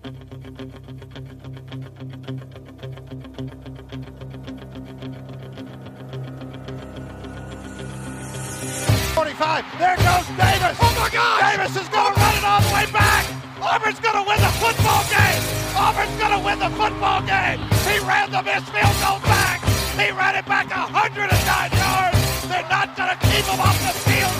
There goes Davis. Oh my God! Davis is going to run it all the way back. Auburn's going to win the football game. Auburn's going to win the football game. He ran the missed field goal back. He ran it back 109 yards. They're not going to keep him off the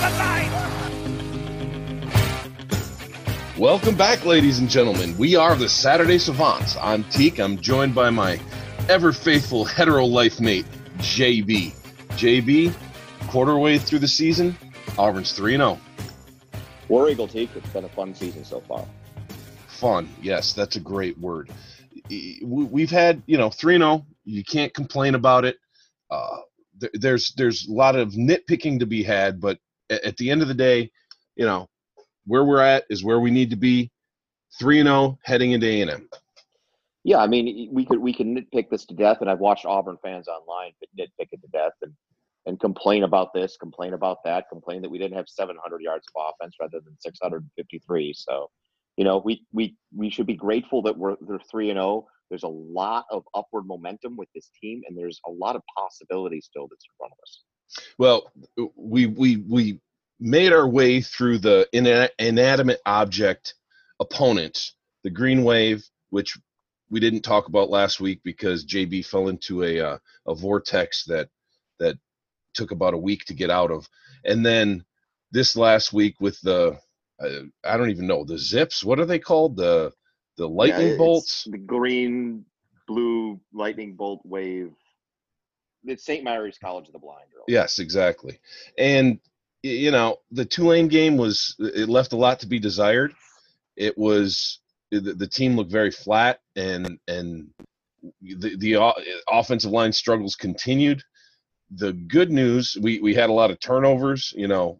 field tonight. Welcome back, ladies and gentlemen. We are the Saturday Savants. I'm Teak. I'm joined by my ever-faithful hetero life mate, JB. JB, quarter way through the season, Auburn's 3-0. War Eagle, Teak. It's been a fun season so far. Fun, yes, that's a great word. We've had, 3-0. You can't complain about it. There's a lot of nitpicking to be had, but at the end of the day, where we're at is where we need to be. 3-0 heading into A&M. Yeah, I mean, we can nitpick this to death, and I've watched Auburn fans online nitpick it to death and complain about this, complain about that, complain that we didn't have 700 yards of offense rather than 653. So, we should be grateful that they're 3-0. There's a lot of upward momentum with this team, and there's a lot of possibility still that's in front of us. Well, we made our way through the inanimate object opponents, the Green Wave, which we didn't talk about last week because JB fell into a vortex that took about a week to get out of. And then this last week with the I don't even know, the Zips, what are they called? The lightning bolts? The green, blue lightning bolt wave. It's St. Mary's College of the Blind. Really. Yes, exactly. And the Tulane game it left a lot to be desired. It was the team looked very flat, and the offensive line struggles continued. The good news, we had a lot of turnovers.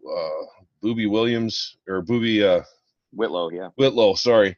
Whitlow, yeah. Whitlow, sorry.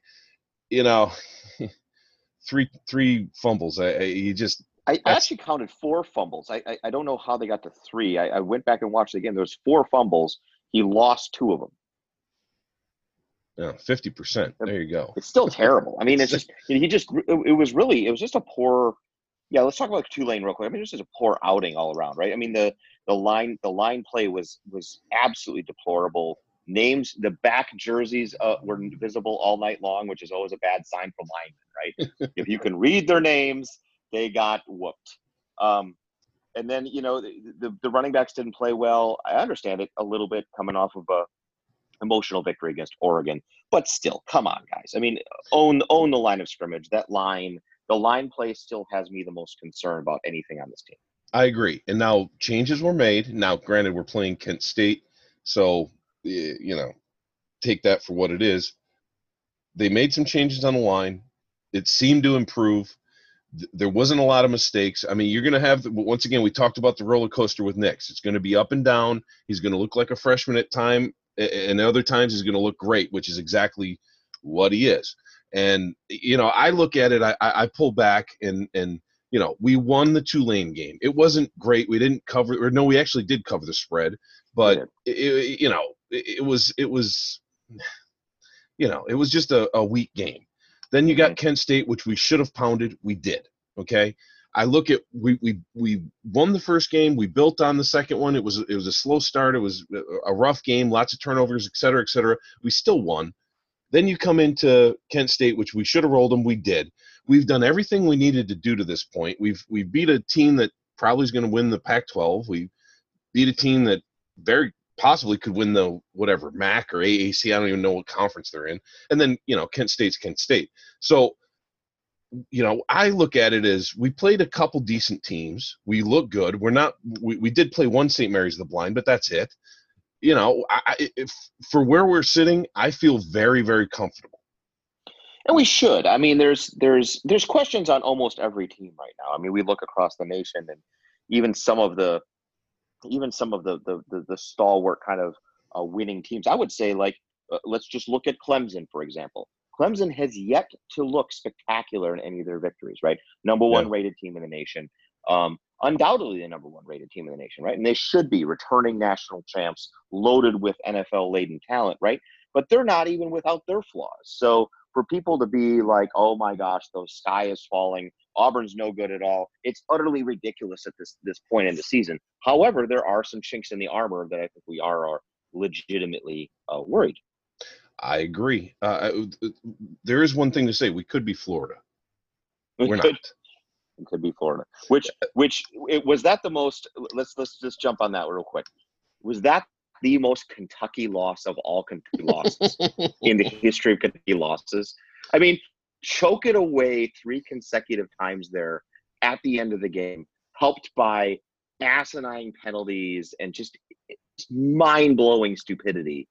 Three fumbles. I actually counted 4 fumbles. I don't know how they got to 3. I went back and watched it again. There was 4 fumbles. He lost 2 of them. Yeah, 50%. There you go. It's still terrible. I mean, it's just it was just a poor. Yeah, let's talk about Tulane real quick. I mean, this is a poor outing all around, right? I mean, the line play was absolutely deplorable. Names, the back jerseys were visible all night long, which is always a bad sign for linemen, right? If you can read their names, they got whooped. And then, the running backs didn't play well. I understand it a little bit coming off of a emotional victory against Oregon, but still, come on, guys. I mean, own the line of scrimmage. The line play still has me the most concerned about anything on this team. I agree. And now changes were made. Now, granted, we're playing Kent State, so, take that for what it is. They made some changes on the line. It seemed to improve. There wasn't a lot of mistakes. I mean, you're going to have, once again, we talked about the roller coaster with Nix. It's going to be up and down. He's going to look like a freshman at time, and other times he's going to look great, which is exactly what he is. And, I look at it, I pull back and we won the Tulane game. It wasn't great. We didn't cover, or no, we actually did cover the spread, but it was just a weak game. Then you got Kent State, which we should have pounded. We did. Okay. I look at, we won the first game. We built on the second one. It was a slow start. It was a rough game, lots of turnovers, et cetera, et cetera. We still won. Then you come into Kent State, which we should have rolled them. We did. We've done everything we needed to do to this point. We've beat a team that probably is going to win the Pac-12. We beat a team that very possibly could win the whatever MAC or AAC. I don't even know what conference they're in. And then, Kent State's Kent State. So, I look at it as we played a couple decent teams. We look good. We did play one St. Mary's the Blind, but that's it. If for where we're sitting, I feel very, very comfortable. And we should. I mean, there's questions on almost every team right now. I mean, we look across the nation, and even some of the stalwart kind of winning teams. I would say, let's just look at Clemson, for example. Clemson has yet to look spectacular in any of their victories, right? Number 1 rated team in the nation. Undoubtedly the number 1 rated team in the nation, right? And they should be returning national champs, loaded with NFL-laden talent, right? But they're not even without their flaws. So for people to be like, oh my gosh, the sky is falling, Auburn's no good at all, it's utterly ridiculous at this point in the season. However, there are some chinks in the armor that I think we are legitimately worried. I agree. There is one thing to say: we could be Florida. We're not. It could be Florida. Which was that the most? Let's just jump on that real quick. Was that the most Kentucky loss of all Kentucky losses in the history of Kentucky losses? I mean, choke it away 3 consecutive times there at the end of the game, helped by asinine penalties and just mind-blowing stupidity.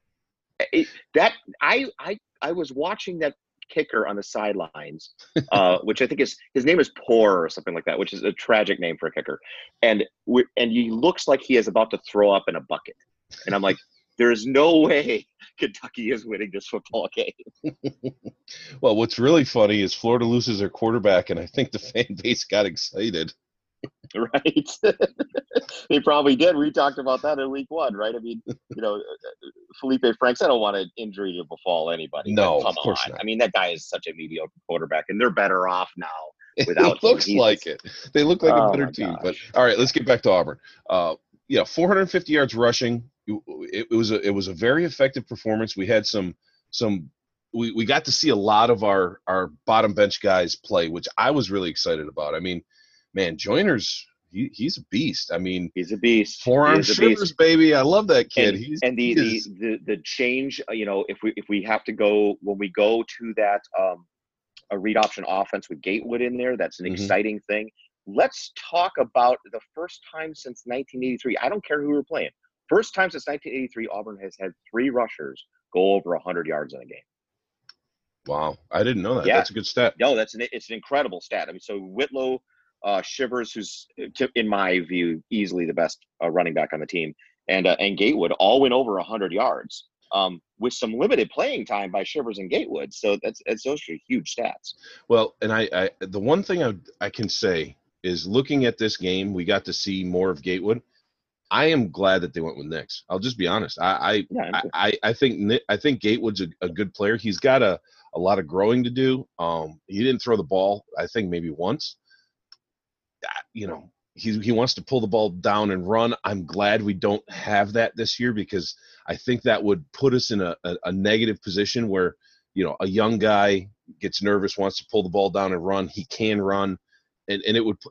I was watching that kicker on the sidelines, which I think his name is Poor or something like that, which is a tragic name for a kicker, and he looks like he is about to throw up in a bucket, and I'm like, there is no way Kentucky is winning this football game. Well, what's really funny is Florida loses their quarterback, and I think the fan base got excited. Right. They probably did. We talked about that in week 1, right? I mean, Felipe Franks, I don't want an injury to befall anybody. No, come of course on. not. I mean, that guy is such a mediocre quarterback, and they're better off now without it looks him. like it. They look like a better team. Gosh. But all right, let's get back to Auburn. 450 yards rushing. It was a very effective performance. We had we got to see a lot of our bottom bench guys play, which I was really excited about. I mean, man, Joyner's he's a beast. I mean, he's a beast. Forearm shivers, baby. I love that kid. The change, if we have to go when we go to that a read option offense with Gatewood in there, that's an exciting thing. Let's talk about the first time since 1983. I don't care who we're playing. First time since 1983, Auburn has had 3 rushers go over 100 yards in a game. Wow, I didn't know that. Yeah. That's a good stat. No, it's an incredible stat. I mean, so Whitlow, Shivers, who's in my view easily the best running back on the team, and Gatewood all went over 100 yards with some limited playing time by Shivers and Gatewood. So those are huge stats. Well, and I the one thing I can say is, looking at this game, we got to see more of Gatewood. I am glad that they went with Nix. I'll just be honest. I think Gatewood's a good player. He's got a lot of growing to do. He didn't throw the ball, I think, maybe once. He wants to pull the ball down and run. I'm glad we don't have that this year, because I think that would put us in a negative position where, a young guy gets nervous, wants to pull the ball down and run. He can run, and it would,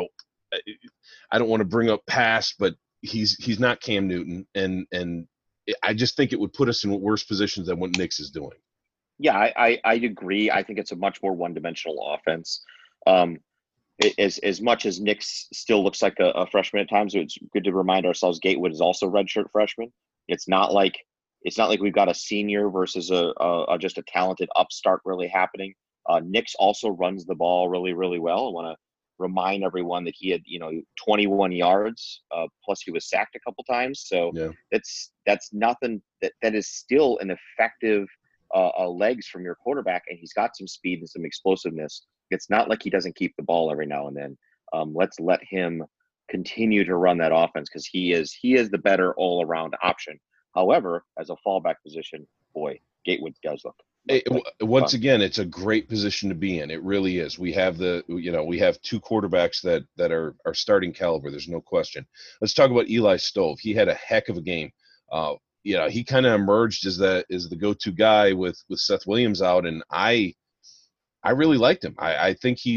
I don't want to bring up past, but he's not Cam Newton, and I just think it would put us in worse positions than what Nix is doing. Yeah, I agree. I think it's a much more one-dimensional offense. As much as Nix still looks like a freshman at times, it's good to remind ourselves Gatewood is also a redshirt freshman. It's not like we've got a senior versus just a talented upstart really happening. Nix also runs the ball really, really well. I want to remind everyone that he had 21 yards plus he was sacked a couple times. So yeah. That's nothing that is still an effective legs from your quarterback, and he's got some speed and some explosiveness. It's not like he doesn't keep the ball every now and then. Let's let him continue to run that offense, because he is the better all-around option. However, as a fallback position, boy, Gatewood does look. Once again, it's a great position to be in. It really is. We have we have 2 quarterbacks that are starting caliber. There's no question. Let's talk about Eli Stove. He had a heck of a game. He kind of emerged as the go-to guy with Seth Williams out, and I really liked him. I think he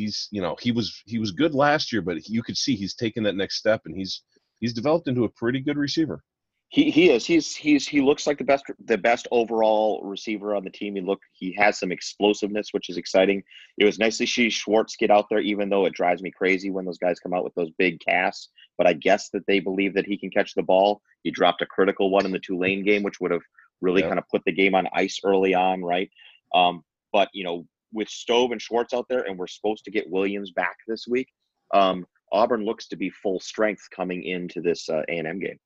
was good last year, but you could see he's taken that next step, and he's developed into a pretty good receiver. He is. He looks like the best overall receiver on the team. He has some explosiveness, which is exciting. It was nice to see Schwartz get out there, even though it drives me crazy when those guys come out with those big casts. But I guess that they believe that he can catch the ball. He dropped a critical one in the Tulane game, which would have really kind of put the game on ice early on, right? But with Stove and Schwartz out there, and we're supposed to get Williams back this week, Auburn looks to be full strength coming into this A&M game.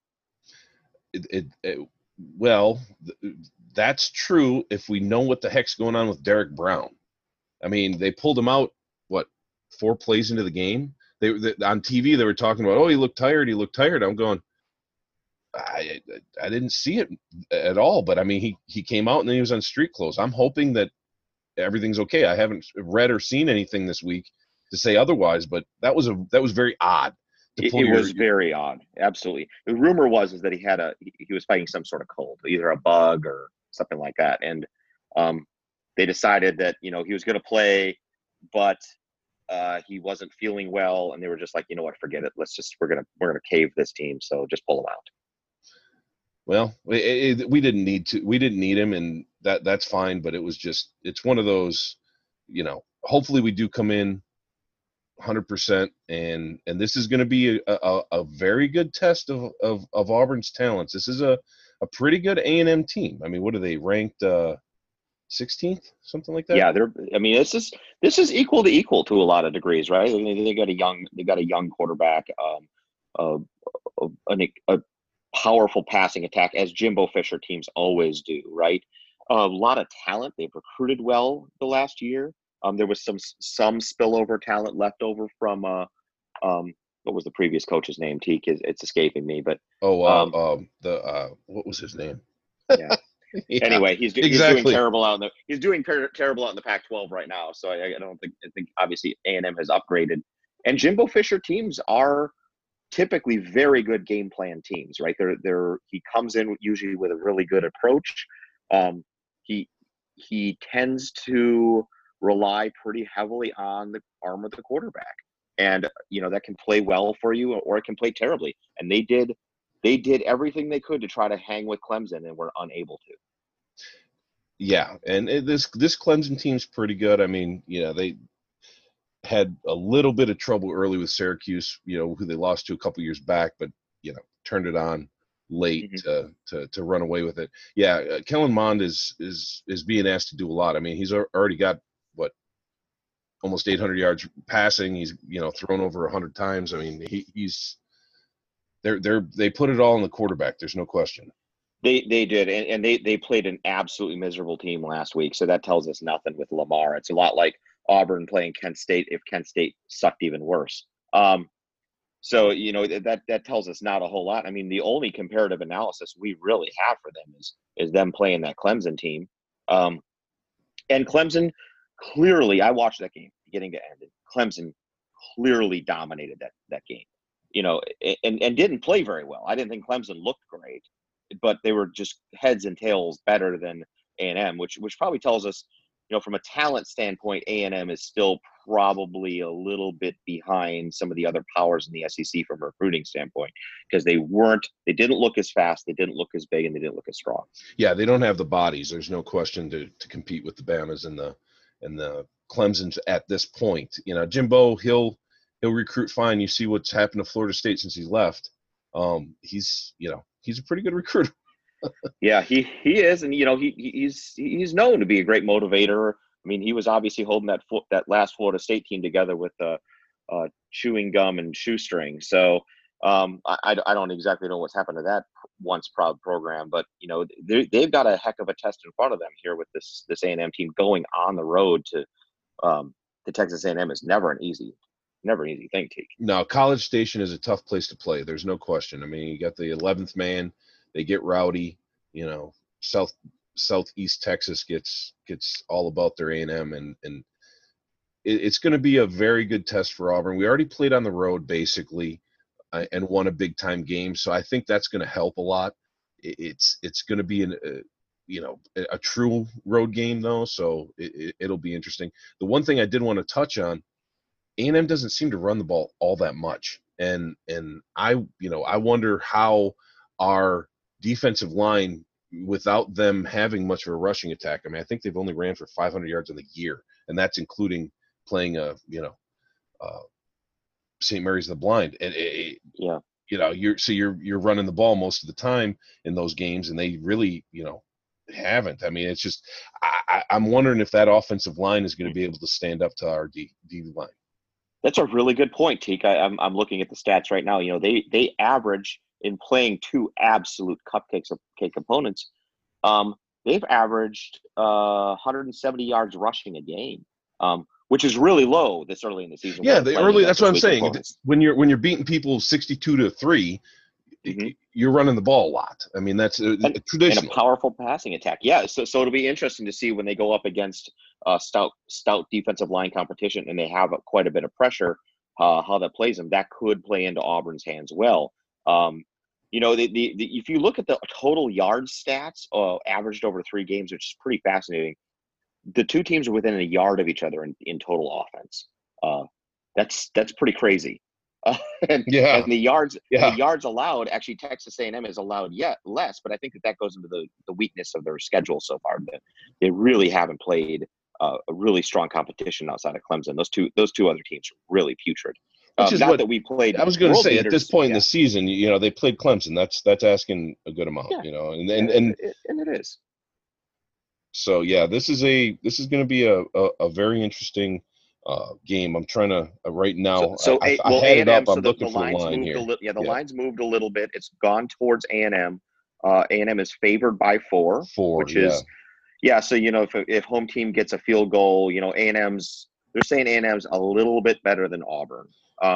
Well, that's true if we know what the heck's going on with Derek Brown. I mean, they pulled him out, 4 plays into the game? They on TV, they were talking about, he looked tired. I'm going, I didn't see it at all. But I mean, he came out and then he was on street clothes. I'm hoping that everything's okay. I haven't read or seen anything this week to say otherwise, but that was very odd. It was very odd. Absolutely. The rumor was that he was fighting some sort of cold, either a bug or something like that. And they decided that, he was going to play, but he wasn't feeling well. And they were just like, you know what, forget it. We're going to cave this team. So just pull him out. Well, we didn't need him, and that's fine. But it's one of those, hopefully we do come in 100%, and this is going to be a very good test of Auburn's talents. This is a pretty good A&M team. I mean, what are they ranked 16th, something like that? Yeah, this is equal to a lot of degrees, right? I mean, they got a young quarterback, a powerful passing attack, as Jimbo Fisher teams always do, right? A lot of talent. They've recruited well the last year. There was some spillover talent left over from what was the previous coach's name? Teak, it's escaping me, but what was his name? Yeah. Yeah. Anyway, he's doing terrible out in the Pac-12 right now. So I think obviously A&M has upgraded, and Jimbo Fisher teams are typically very good game plan teams, right? He comes in usually with a really good approach. He tends to rely pretty heavily on the arm of the quarterback, and that can play well for you or it can play terribly. And they did everything they could to try to hang with Clemson and were unable to. Yeah, and this Clemson team's pretty good. I mean, they had a little bit of trouble early with Syracuse, who they lost to a couple years back, but turned it on late to run away with it. Yeah, Kellen Mond is being asked to do a lot. I mean, he's already got almost 800 yards passing. He's thrown over 100 times. I mean, they put it all on the quarterback. There's no question. They did, and they played an absolutely miserable team last week. So that tells us nothing with Lamar. It's a lot like Auburn playing Kent State if Kent State sucked even worse. So that tells us not a whole lot. I mean, the only comparative analysis we really have for them is them playing that Clemson team. And Clemson clearly, I watched that game beginning to end. Clemson clearly dominated that game, and didn't play very well. I didn't think Clemson looked great, but they were just heads and tails better than A&M, which probably tells us, from a talent standpoint, A&M is still probably a little bit behind some of the other powers in the SEC from a recruiting standpoint, because they didn't look as fast, they didn't look as big, and they didn't look as strong. Yeah, they don't have the bodies. There's no question to compete with the Bamas and the Clemsons at this point. Jimbo, he'll recruit fine. You see what's happened to Florida State since he's left. He's a pretty good recruiter. Yeah, he is, and he's known to be a great motivator. I mean, he was obviously holding that last Florida State team together with chewing gum and shoestring. So I don't exactly know what's happened to that once proud program, but they've got a heck of a test in front of them here with this A&M team going on the road to Texas A&M is never an easy thing, Teak. No, College Station is a tough place to play. There's no question. I mean, you got the 11th man. They get rowdy. Southeast Texas gets all about their A&M, and it's going to be a very good test for Auburn. We already played on the road basically and won a big time game, so I think that's going to help a lot. It's going to be a true road game though, so it'll be interesting. The one thing I did want to touch on, A&M doesn't seem to run the ball all that much, and I wonder how our defensive line, without them having much of a rushing attack. I mean, I think they've only ran for 500 yards in the year, and that's including playing St. Mary's the Blind. And you're running the ball most of the time in those games, and they really haven't. I mean, it's just I'm wondering if that offensive line is going to be able to stand up to our D line. That's a really good point, Teak. I'm looking at the stats right now. They average, in playing two absolute cupcake opponents, they've averaged 170 yards rushing a game, which is really low this early in the season. Yeah, that's what I'm saying. When you're beating people 62-3, you're running the ball a lot. I mean, that's traditional. And a powerful passing attack. Yeah, so it'll be interesting to see when they go up against stout defensive line competition and they have quite a bit of pressure, how that plays them. That could play into Auburn's hands well. If you look at the total yards stats averaged over 3 games, which is pretty fascinating, the two teams are within a yard of each other in total offense. That's pretty crazy. And the yards allowed, actually Texas A&M is allowed yet less, but I think that goes into the weakness of their schedule so far. That they really haven't played a really strong competition outside of Clemson. Those two other teams are really putrid. Which is not that we played. I was going to say at this point in the season, they played Clemson. That's asking a good amount, and it is. So yeah, this is going to be a very interesting game. I'm trying to right now. I had it up. I'm looking for the line here. The line's moved a little bit. It's gone towards A&M. A&M is favored by 4, which is So if home team gets a field goal, they're saying A&M's a little bit better than Auburn.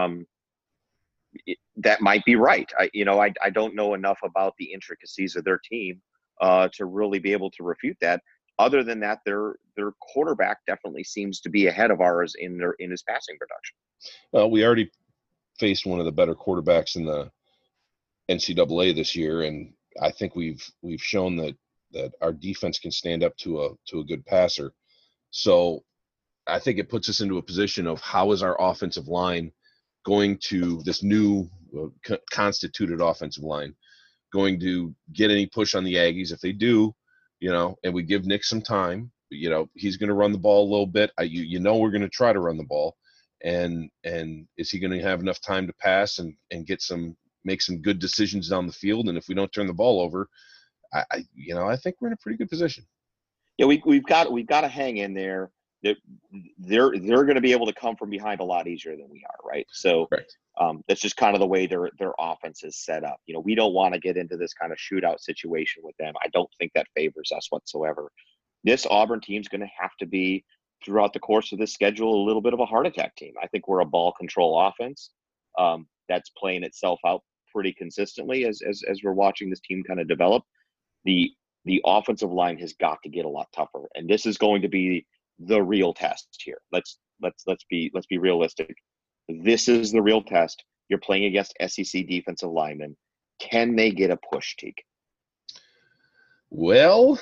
That might be right. I don't know enough about the intricacies of their team to really be able to refute that. Other than that, their quarterback definitely seems to be ahead of ours in his passing production. Well, we already faced one of the better quarterbacks in the NCAA this year, and I think we've shown that our defense can stand up to a good passer. So I think it puts us into a position of how is our offensive line going to this new constituted offensive line going to get any push on the Aggies? If they do, and we give Nick some time, he's going to run the ball a little bit. We're going to try to run the ball, and is he going to have enough time to pass and make some good decisions down the field? And if we don't turn the ball over, I think we're in a pretty good position. Yeah, we've got to hang in there. They're going to be able to come from behind a lot easier than we are, right? So that's just kind of the way their offense is set up. We don't want to get into this kind of shootout situation with them. I don't think that favors us whatsoever. This Auburn team's going to have to be, throughout the course of this schedule, a little bit of a heart attack team. I think we're a ball control offense that's playing itself out pretty consistently as we're watching this team kind of develop. The offensive line has got to get a lot tougher, and this is going to be the real test here. Let's be realistic. This is the real test. You're playing against SEC defensive linemen. Can they get a push, Teak? Well,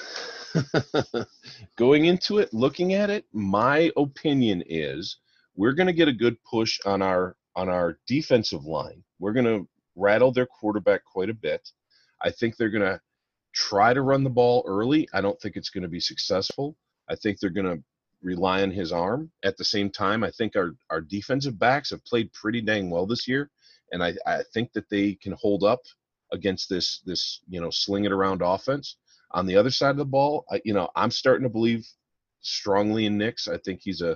going into it, looking at it, my opinion is we're going to get a good push on our defensive line. We're going to rattle their quarterback quite a bit. I think they're going to try to run the ball early. I don't think it's going to be successful. I think they're going to rely on his arm. At the same time, I think our defensive backs have played pretty dang well this year, and I think that they can hold up against this sling it around offense. On the other side of the ball, I'm starting to believe strongly in Nix. I think he's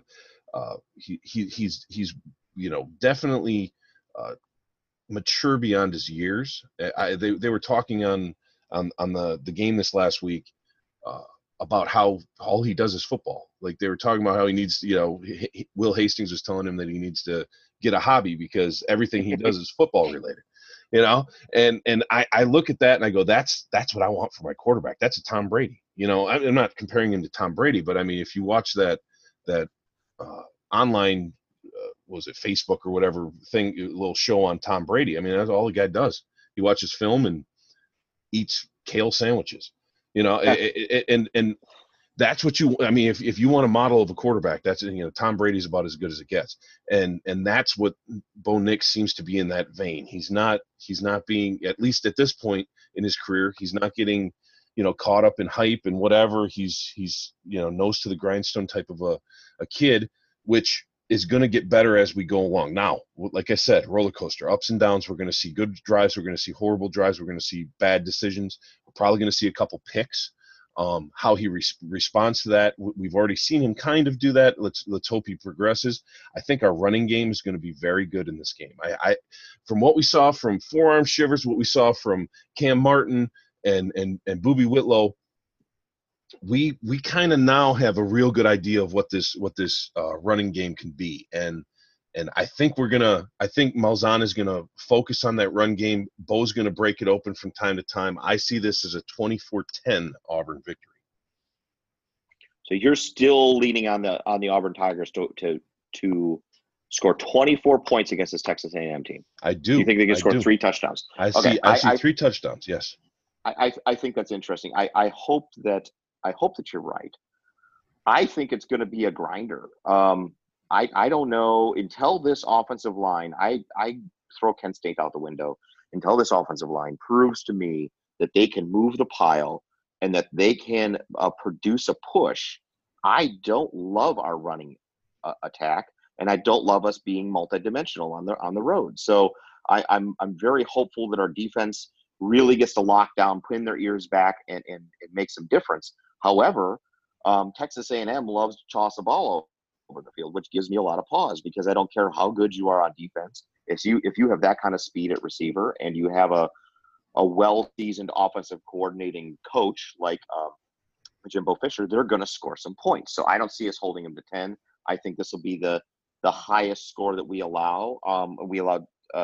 definitely mature beyond his years. They were talking on the game this last week about how all he does is football. Like they were talking about how he needs, Will Hastings was telling him that he needs to get a hobby because everything he does is football related, and I look at that and I go, that's what I want for my quarterback. That's a Tom Brady. I'm not comparing him to Tom Brady, but I mean, if you watch that online, was it Facebook or whatever thing, a little show on Tom Brady. I mean, that's all the guy does. He watches film and eats kale sandwiches, and that's what if you want a model of a quarterback, that's, Tom Brady's about as good as it gets. And that's what Bo Nix seems to be in that vein. He's not being, at least at this point in his career, he's not getting, caught up in hype and whatever. He's nose to the grindstone type of a kid, which is going to get better as we go along. Now, like I said, roller coaster, ups and downs. We're going to see good drives. We're going to see horrible drives. We're going to see bad decisions. We're probably going to see a couple picks. How he responds to that, we've already seen him kind of do that. Let's hope he progresses. I think our running game is going to be very good in this game. I from what we saw from Forearm Shivers, what we saw from Cam Martin and Boobie Whitlow, we kind of now have a real good idea of what this running game can be. And And I think Malzahn is gonna focus on that run game. Bo's gonna break it open from time to time. I see this as a 24-10 Auburn victory. So you're still leaning on the Auburn Tigers to score 24 points against this Texas A&M team. I do. You think they can score 3 touchdowns? I see 3 touchdowns. Yes. I think that's interesting. I hope that you're right. I think it's going to be a grinder. I don't know until this offensive line. I throw Kent State out the window until this offensive line proves to me that they can move the pile and that they can produce a push. I don't love our running attack, and I don't love us being multidimensional on the road. So I'm very hopeful that our defense really gets to lock down, pin their ears back, and make some difference. However, Texas A&M loves to toss the ball over the field, which gives me a lot of pause because I don't care how good you are on defense. If you have that kind of speed at receiver and you have a well-seasoned offensive coordinating coach like Jimbo Fisher, they're going to score some points. So I don't see us holding them to 10. I think this will be the highest score that we allow. We allowed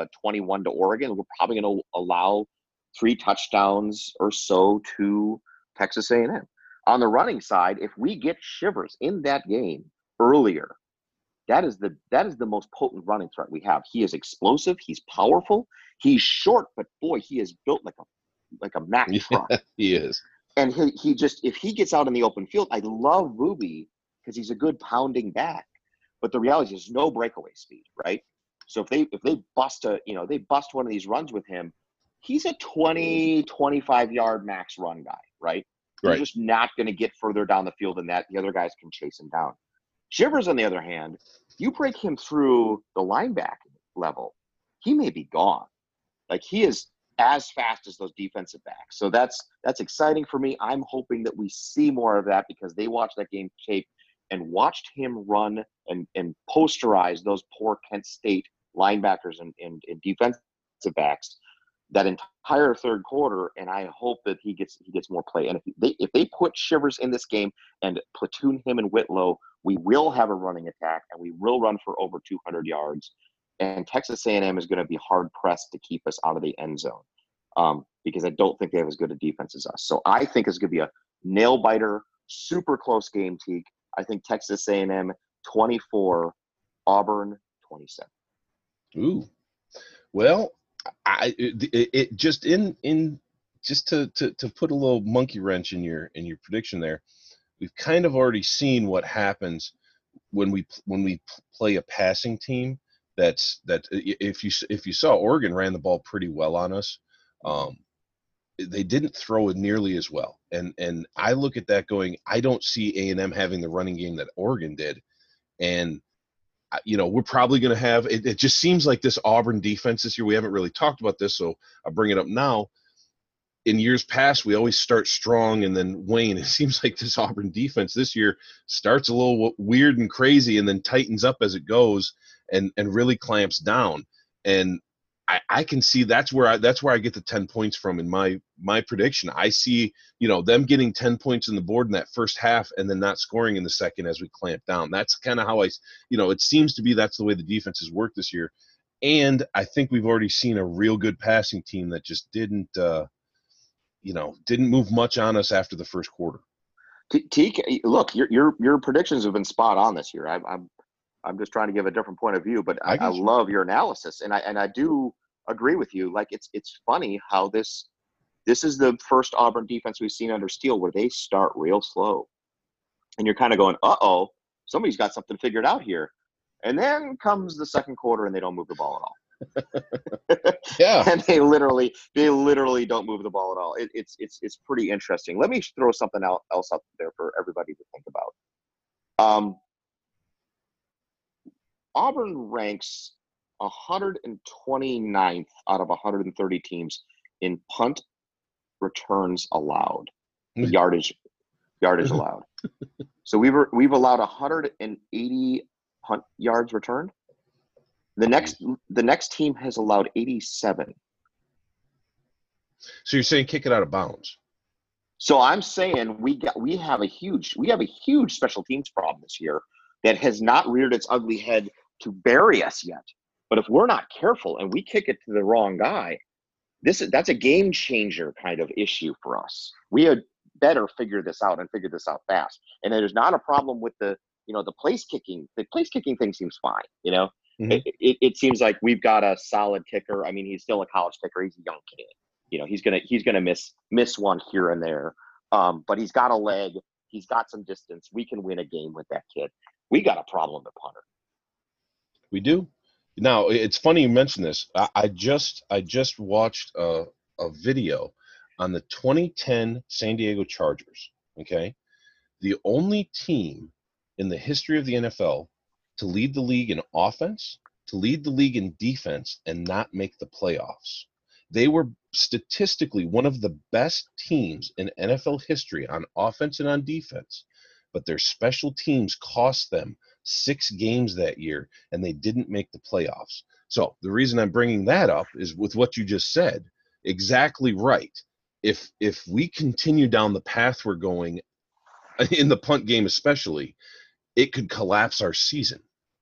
21 to Oregon. We're probably going to allow 3 touchdowns or so to Texas A&M. On the running side, if we get Shivers in that game earlier, that is the most potent running threat we have. He is explosive. He's powerful. He's short, but boy, he is built like a Mack truck. He is. And he just, if he gets out in the open field, I love Booby because he's a good pounding back. But the reality is no breakaway speed, right? So if they bust one of these runs with him, he's a 20, 25-yard max run guy, right? He's just not going to get further down the field than that. The other guys can chase him down. Shivers, on the other hand, you break him through the linebacking level, he may be gone. Like, he is as fast as those defensive backs. So that's exciting for me. I'm hoping that we see more of that because they watched that game tape and watched him run and posterize those poor Kent State linebackers and defensive backs that entire third quarter, and I hope that he gets more play. And if they put Shivers in this game and platoon him and Whitlow, we will have a running attack and we will run for over 200 yards. And Texas A&M is going to be hard pressed to keep us out of the end zone because I don't think they have as good a defense as us. So I think it's going to be a nail biter, super close game, Teak. I think Texas A&M 24, Auburn 27. Ooh, well. It just to put a little monkey wrench in your prediction there, we've kind of already seen what happens when we play a passing team. That if you saw Oregon ran the ball pretty well on us, they didn't throw it nearly as well. And I look at that going, I don't see A&M having the running game that Oregon did, and we're probably going to have it. It just seems like this Auburn defense this year. We haven't really talked about this, so I'll bring it up now. In years past, we always start strong and then wane. It seems like this Auburn defense this year starts a little weird and crazy and then tightens up as it goes and really clamps down. And I can see that's where I get the 10 points from in my prediction. I see, them getting 10 points in the board in that first half and then not scoring in the second as we clamp down. That's kind of how it seems to be that's the way the defense has worked this year. And I think we've already seen a real good passing team that just didn't move much on us after the first quarter. Teak, look, your predictions have been spot on this year. I'm just trying to give a different point of view, but I love your analysis, and I do agree with you. Like, it's funny how this is the first Auburn defense we've seen under Steele where they start real slow, and you're kind of going, uh-oh, somebody's got something figured out here, and then comes the second quarter and they don't move the ball at all. Yeah, and they literally don't move the ball at all. It's pretty interesting. Let me throw something else up there for everybody to think about. Auburn ranks 129th out of 130 teams in punt returns allowed, yardage allowed. So we've allowed 180 punt yards returned. The next team has allowed 87. So you're saying kick it out of bounds? So I'm saying we have a huge special teams problem this year that has not reared its ugly head to bury us yet. But if we're not careful and we kick it to the wrong guy, that's a game changer kind of issue for us. We had better figure this out and figure this out fast. And there's not a problem with the place kicking. The place kicking thing seems fine. Mhm. It seems like we've got a solid kicker. I mean, he's still a college kicker. He's a young kid. He's gonna miss one here and there. But he's got a leg. He's got some distance. We can win a game with that kid. We got a problem at punter. We do. Now, it's funny you mention this. I just watched a video on the 2010 San Diego Chargers, okay? The only team in the history of the NFL to lead the league in offense, to lead the league in defense, and not make the playoffs. They were statistically one of the best teams in NFL history on offense and on defense, but their special teams cost them 6 games that year, and they didn't make the playoffs. So the reason I'm bringing that up is with what you just said, exactly right. If we continue down the path we're going, in the punt game especially, it could collapse our season.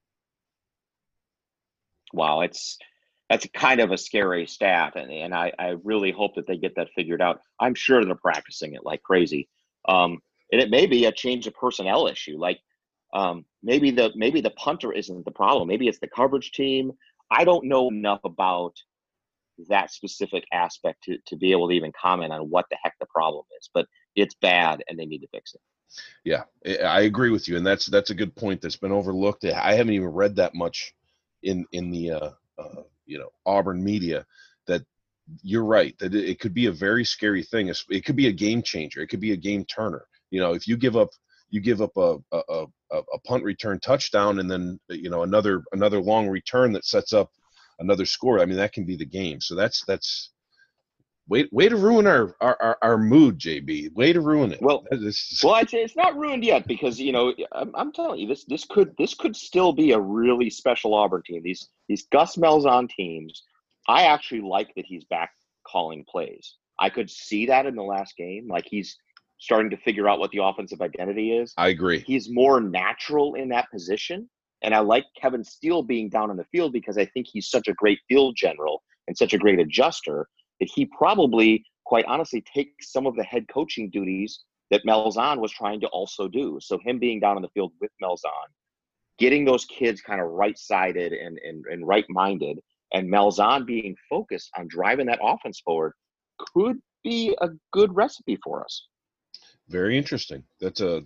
Wow, that's kind of a scary stat, and I really hope that they get that figured out. I'm sure they're practicing it like crazy. And it may be a change of personnel issue. Like maybe the punter isn't the problem. Maybe it's the coverage team. I don't know enough about that specific aspect to be able to even comment on what the heck the problem is. But it's bad, and they need to fix it. Yeah, I agree with you, and that's a good point that's been overlooked. I haven't even read that much in the Auburn media. That you're right, that it could be a very scary thing. It could be a game changer. It could be a game turner. If you give up a punt return touchdown and then another long return that sets up another score. I mean, that can be the game. So that's way to ruin our mood, JB. Way to ruin it. Well, I'd say it's not ruined yet because I'm telling you this could still be a really special Auburn team. These Gus Malzahn teams. I actually like that he's back calling plays. I could see that in the last game. Like he's starting to figure out what the offensive identity is. I agree. He's more natural in that position. And I like Kevin Steele being down in the field because I think he's such a great field general and such a great adjuster that he probably, quite honestly, takes some of the head coaching duties that Malzahn was trying to also do. So him being down in the field with Malzahn, getting those kids kind of right-sided and right-minded, and Malzahn being focused on driving that offense forward could be a good recipe for us. Very interesting. That's a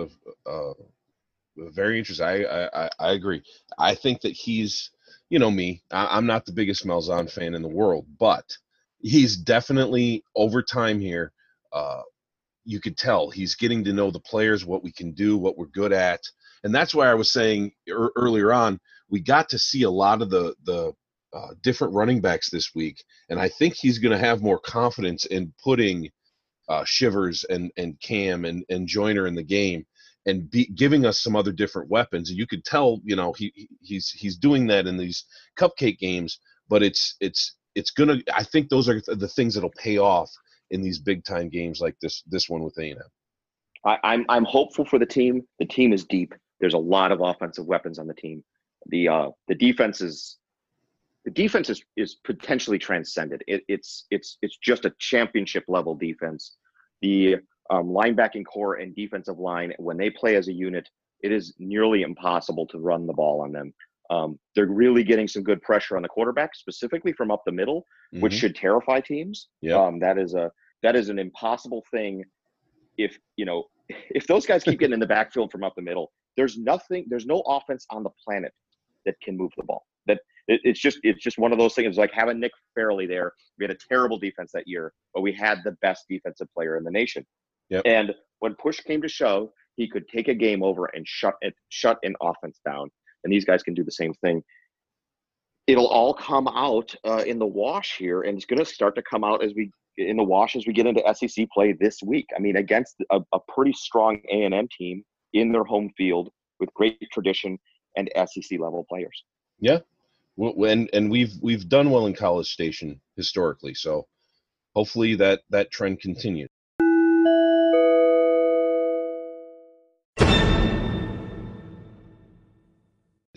very interesting. I agree. I think that he's, me. I'm not the biggest Malzahn fan in the world, but he's definitely over time here. You could tell he's getting to know the players, what we can do, what we're good at, and that's why I was saying earlier on we got to see a lot of the different running backs this week, and I think he's going to have more confidence in putting Shivers and Cam and Joyner in the game and giving us some other different weapons. And you could tell, he's doing that in these cupcake games, but it's gonna. I think those are the things that'll pay off in these big time games like this one with A&M. I'm hopeful for the team. The team is deep. There's a lot of offensive weapons on the team. The defense is potentially transcended. It's just a championship level defense. The linebacking core and defensive line, when they play as a unit, it is nearly impossible to run the ball on them. They're really getting some good pressure on the quarterback, specifically from up the middle, which should terrify teams. Yep. That is an impossible thing. If those guys keep getting in the backfield from up the middle, there's no offense on the planet that can move the ball. It's just one of those things. It's like having Nick Fairley there. We had a terrible defense that year, but we had the best defensive player in the nation. Yep. And when push came to shove, he could take a game over and shut an offense down. And these guys can do the same thing. It'll all come out in the wash here, and it's going to start to come out as we get into SEC play this week. I mean, against a pretty strong A&M team in their home field with great tradition and SEC level players. Yeah. And we've done well in College Station historically, so hopefully that trend continues.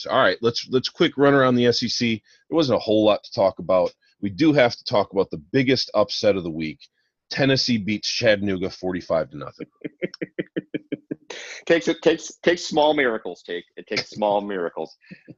games. All right, let's quick run around the SEC. There wasn't a whole lot to talk about. We do have to talk about the biggest upset of the week. Tennessee beats Chattanooga 45-0. Takes small miracles. It takes small miracles.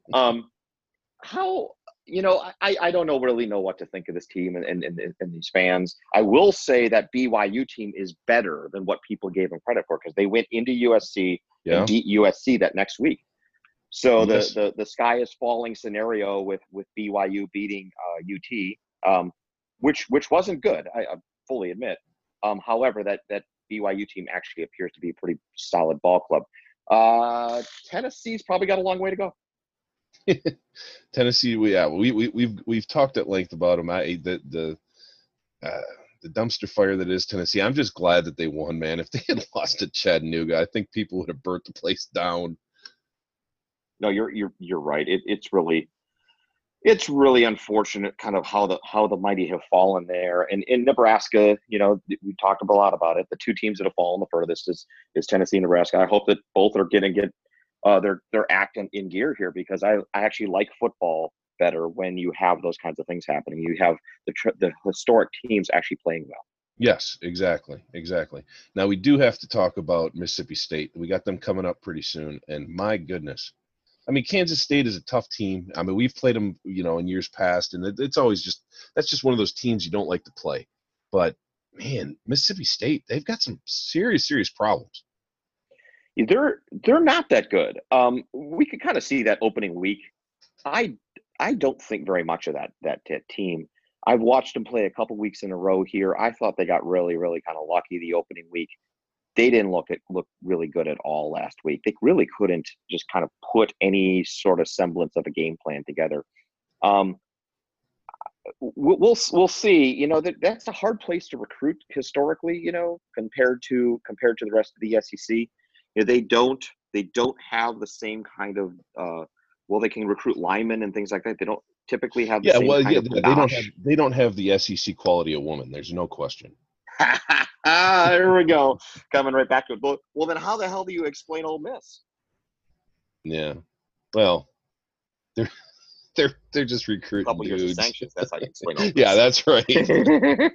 How I don't really know what to think of this team and these fans. I will say that BYU team is better than what people gave them credit for because they went into USC and beat USC that next week. So Yes. the sky is falling scenario with BYU beating UT, which wasn't good. I fully admit. However, that BYU team actually appears to be a pretty solid ball club. Tennessee's probably got a long way to go. Tennessee, we've talked at length about them. The dumpster fire that is Tennessee. I'm just glad that they won, man. If they had lost to Chattanooga, I think people would have burnt the place down. No, you're right. It's really unfortunate, kind of how the mighty have fallen there. And in Nebraska, we talked a lot about it. The two teams that have fallen the furthest is Tennessee and Nebraska. I hope that both are getting their act in gear here because I actually like football better when you have those kinds of things happening. You have the historic teams actually playing well. Yes, exactly. Now we do have to talk about Mississippi State. We got them coming up pretty soon, and my goodness. I mean, Kansas State is a tough team. I mean, we've played them, in years past, and it's always that's just one of those teams you don't like to play. But man, Mississippi State, they've got some serious problems. They're not that good. We could kind of see that opening week. I don't think very much of that team. I've watched them play a couple weeks in a row here. I thought they got really kind of lucky the opening week. They didn't look really good at all last week. They really couldn't just kind of put any sort of semblance of a game plan together. We'll see. That's a hard place to recruit historically. Compared to the rest of the SEC, they don't have the same kind of. They can recruit linemen and things like that. They don't typically have the same kind of panache. They don't have the SEC quality of woman. There's no question. There we go. Coming right back to it. Well, then how the hell do you explain Ole Miss? Yeah. Well, they're just recruiting a couple dudes. Years of sanctions. That's how you explain Ole Miss. Yeah, that's right.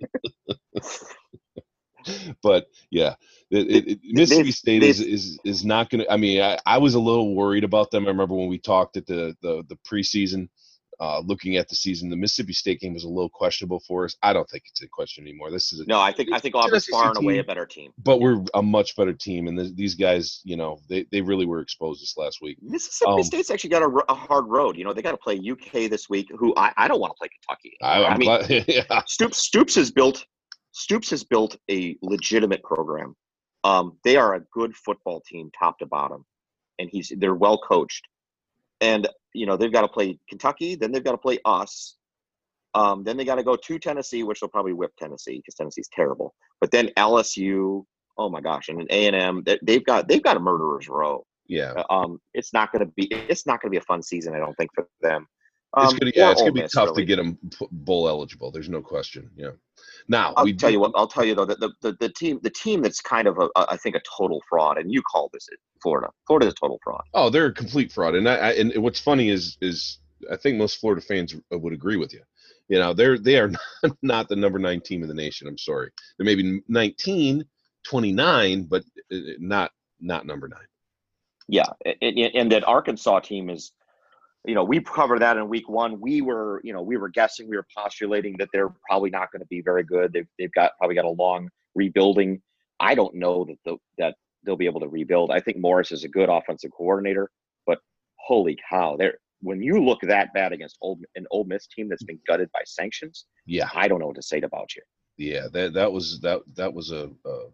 But yeah, Mississippi State is not going to. I mean, I was a little worried about them. I remember when we talked at the preseason, looking at the season, the Mississippi State game was a little questionable for us. I don't think it's in question anymore. I think Auburn's far and away a better team. But we're a much better team, and these guys, they really were exposed this last week. Mississippi State's actually got a hard road. They got to play UK this week. Who I don't want to play Kentucky. I'm glad. Yeah. Stoops has built a legitimate program. They are a good football team, top to bottom, and they're well coached. And they've got to play Kentucky, then they've got to play us. Then they got to go to Tennessee, which will probably whip Tennessee because Tennessee's terrible. But then LSU, oh my gosh, and then A&M, they've got a murderer's row. Yeah. It's not going to be a fun season, I don't think, for them. It's gonna be tough to get them bowl eligible. There's no question. Yeah. Now I'll tell you though that the team that's kind of I think a total fraud, and you call this Florida. Florida's a total fraud. Oh, they're a complete fraud, and what's funny is I think most Florida fans would agree with you. They are not the number 9 team in the nation. I'm sorry. They may be 19, 29, but not number 9. Yeah, and that Arkansas team is. We covered that in week 1. We were guessing, we were postulating that they're probably not going to be very good. They've probably got a long rebuilding. I don't know that they'll be able to rebuild. I think Morris is a good offensive coordinator, but holy cow, when you look that bad against an Ole Miss team that's been gutted by sanctions, yeah, I don't know what to say about you. Yeah, that was a.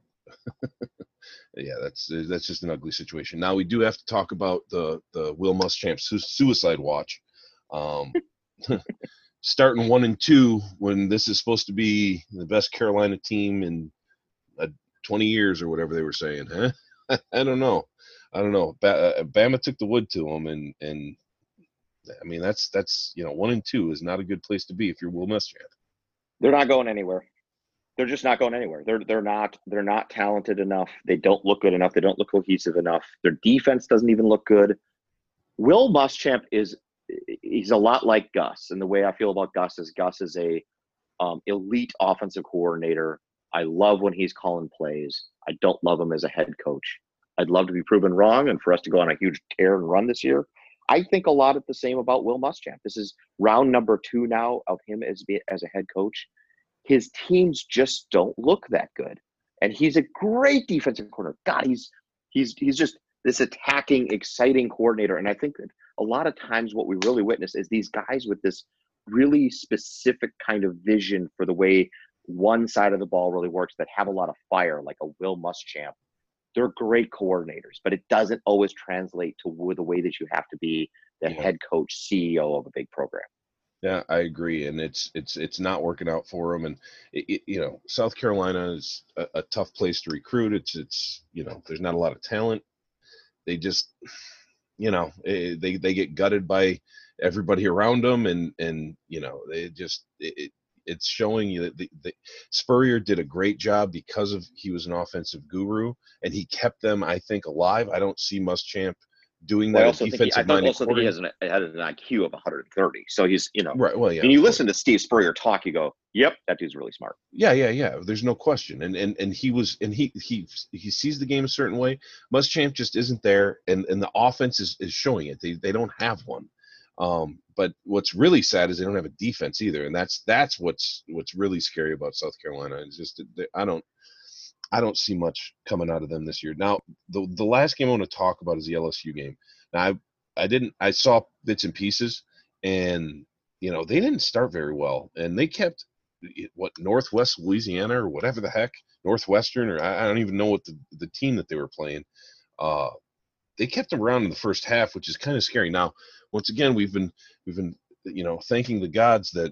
Yeah, that's just an ugly situation. Now we do have to talk about the Will Muschamp's suicide watch. Starting 1-2 when this is supposed to be the best Carolina team in 20 years or whatever they were saying, huh? I don't know. Bama took the wood to them, and I mean that's 1-2 is not a good place to be if you're Will Muschamp. They're not going anywhere. They're just not going anywhere. They're not talented enough. They don't look good enough. They don't look cohesive enough. Their defense doesn't even look good. Will Muschamp he's a lot like Gus. And the way I feel about Gus is a elite offensive coordinator. I love when he's calling plays. I don't love him as a head coach. I'd love to be proven wrong and for us to go on a huge tear and run this year. I think a lot of the same about Will Muschamp. This is round number 2 now of him as a head coach. His teams just don't look that good. And he's a great defensive coordinator. God, he's just this attacking, exciting coordinator. And I think that a lot of times what we really witness is these guys with this really specific kind of vision for the way one side of the ball really works that have a lot of fire, like a Will Muschamp. They're great coordinators, but it doesn't always translate to the way that you have to be the head coach, CEO of a big program. Yeah, I agree, and it's not working out for them. And South Carolina is a tough place to recruit. It's there's not a lot of talent. They just they get gutted by everybody around them, and they just it's showing you that Spurrier did a great job because he was an offensive guru and he kept them, I think, alive. I don't see Muschamp doing that. I also think he has an IQ of 130. So he's right. Well, yeah. When you listen to Steve Spurrier talk, you go, "Yep, that dude's really smart." Yeah. There's no question. And he sees the game a certain way. Muschamp just isn't there, and the offense is showing it. They don't have one. But what's really sad is they don't have a defense either, and that's what's really scary about South Carolina. It's just I don't see much coming out of them this year. Now, the last game I want to talk about is the LSU game. Now, I saw bits and pieces, and they didn't start very well, and they kept Northwest Louisiana or whatever the heck, Northwestern, or I don't even know what the team that they were playing. They kept them around in the first half, which is kind of scary. Now, once again, we've been thanking the gods that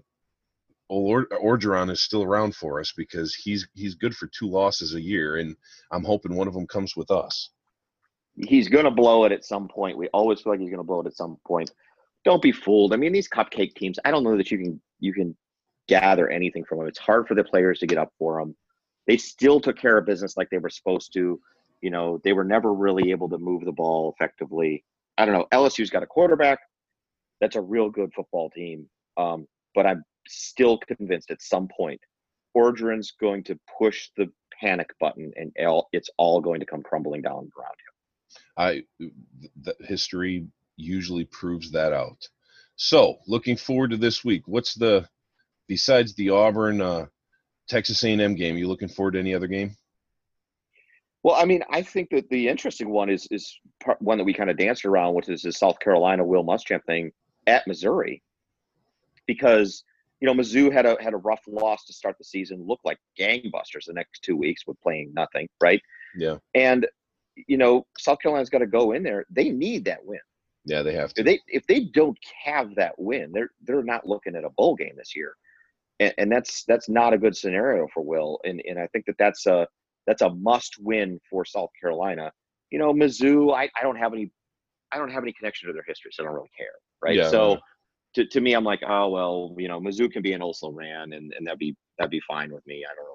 Orgeron is still around for us, because he's good for 2 losses a year, and I'm hoping one of them comes with us. He's going to blow it at some point. We always feel like he's going to blow it at some point. Don't be fooled. I mean, these cupcake teams, I don't know that you can gather anything from them. It's hard for the players to get up for them. They still took care of business like they were supposed to. They were never really able to move the ball effectively. I don't know. LSU's got a quarterback. That's a real good football team. But I'm still convinced at some point Orgeron's going to push the panic button, and it's all going to come crumbling down around him. The history usually proves that out. So, looking forward to this week. What's besides the Auburn Texas A&M game, you looking forward to any other game? Well, I mean, I think that the interesting one is one that we kind of danced around, which is the South Carolina Will Muschamp thing at Missouri, because Mizzou had a rough loss to start the season, looked like gangbusters the next 2 weeks with playing nothing, right? Yeah. And South Carolina's got to go in there. They need that win. Yeah, they have to. If they don't have that win, they're not looking at a bowl game this year, and that's not a good scenario for Will. And I think that's a must win for South Carolina. Mizzou, I don't have any connection to their history, so I don't really care, right? Yeah, so to me, I'm like, oh well, Mizzou can be an also ran, and that'd be fine with me. I don't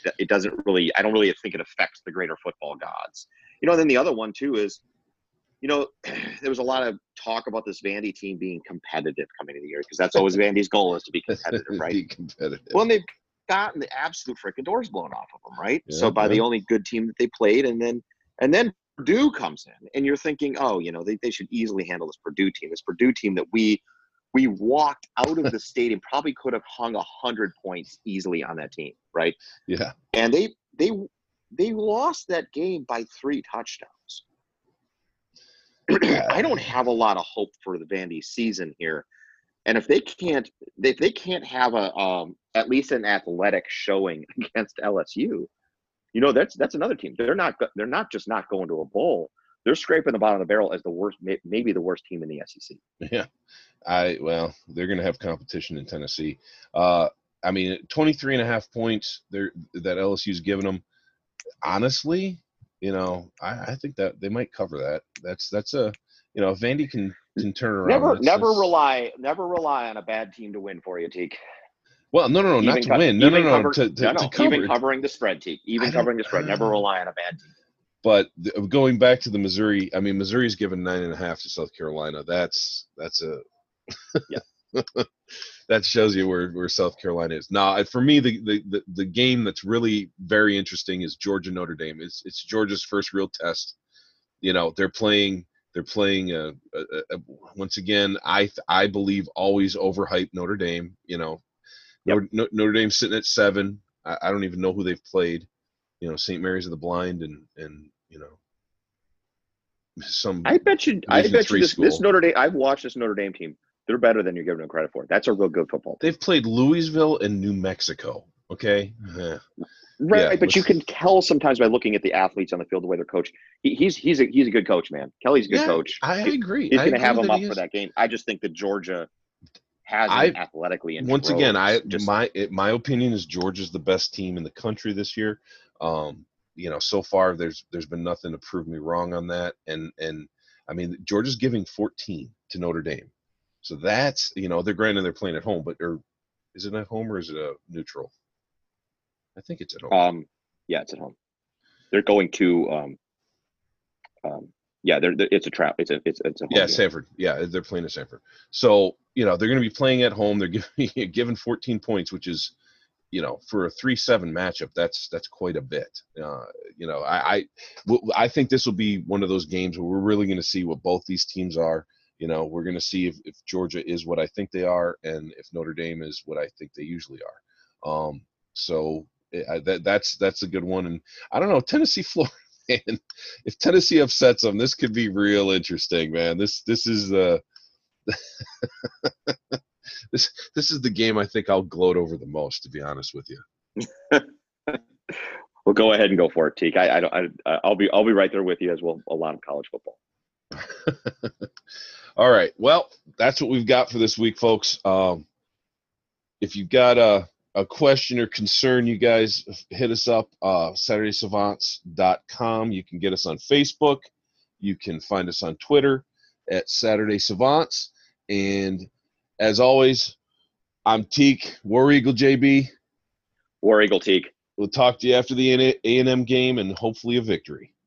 really think it affects the greater football gods. Then the other one too is, there was a lot of talk about this Vandy team being competitive coming into the year, because that's always Vandy's goal, is to be competitive, right? Be competitive. Well, and they've gotten the absolute freaking doors blown off of them, right? So by the only good team that they played, and then Purdue comes in, and you're thinking, oh, they should easily handle this Purdue team that we walked out of the stadium, probably could have hung 100 points easily on that team, right? Yeah. And they lost that game by 3 touchdowns. I don't have a lot of hope for the Vandy season here. And if they can't have at least an athletic showing against LSU, that's another team. They're not just not going to a bowl. They're scraping the bottom of the barrel as the worst, maybe the worst team in the SEC. Yeah, they're going to have competition in Tennessee. 23.5 points that LSU's given them. Honestly, I think that they might cover that. That's a if Vandy can turn around. Never rely on a bad team to win for you, Teak. Well, no, not to win. No, to cover. Even covering the spread, Teak. Even covering the spread. Never rely on a bad team. going back to the Missouri, I mean, Missouri's given 9.5 to South Carolina. That's a Yeah. that shows you where South Carolina is. Now, for me, the game that's really very interesting is Georgia Notre Dame. It's Georgia's first real test. You know, they're playing once again. I believe always overhyped Notre Dame. You know, Yep. Notre Dame sitting at 7. I don't even know who they've played. You know, St. Mary's of the Blind and you know some. I bet you this school. Notre Dame. I've watched this Notre Dame team. They're better than you're giving them credit for. That's a real good football team. They've played Louisville and New Mexico. Okay. Right, Yeah, but you can tell sometimes by looking at the athletes on the field the way they're coached. He's a good coach, man. Kelly's a good coach. I agree. He's going to have him up for that game. I just think that Georgia has him athletically. And once again, my opinion is Georgia's the best team in the country this year. You know, so far there's been nothing to prove me wrong on that. And I mean, Georgia's giving 14 to Notre Dame. So that's, you know, they're playing at home, but is it at home or is it a neutral? I think it's at home. Yeah, it's at home. They're going to it's a trap. It's a home game. Sanford. Yeah, they're playing at Sanford. So, you know, they're going to be playing at home. They're given 14 points, which is, you know, for a 3-7 matchup, that's quite a bit. You know, I think this will be one of those games where we're really going to see what both these teams are. You know, we're going to see if Georgia is what I think they are and if Notre Dame is what I think they usually are. So that's a good one. And I don't know, Tennessee, Florida, man, if Tennessee upsets them, this could be real interesting, man. This is this is the game I think I'll gloat over the most, to be honest with you. Well, go ahead and go for it, Teak. I'll be right there with you as well. A lot of college football. All right. Well, that's what we've got for this week, folks. If you've got a question or concern, you guys hit us up, SaturdaySavants.com. You can get us on Facebook. You can find us on Twitter at Saturday Savants. And as always, I'm Teak, War Eagle JB. War Eagle Teak. We'll talk to you after the A&M game and hopefully a victory.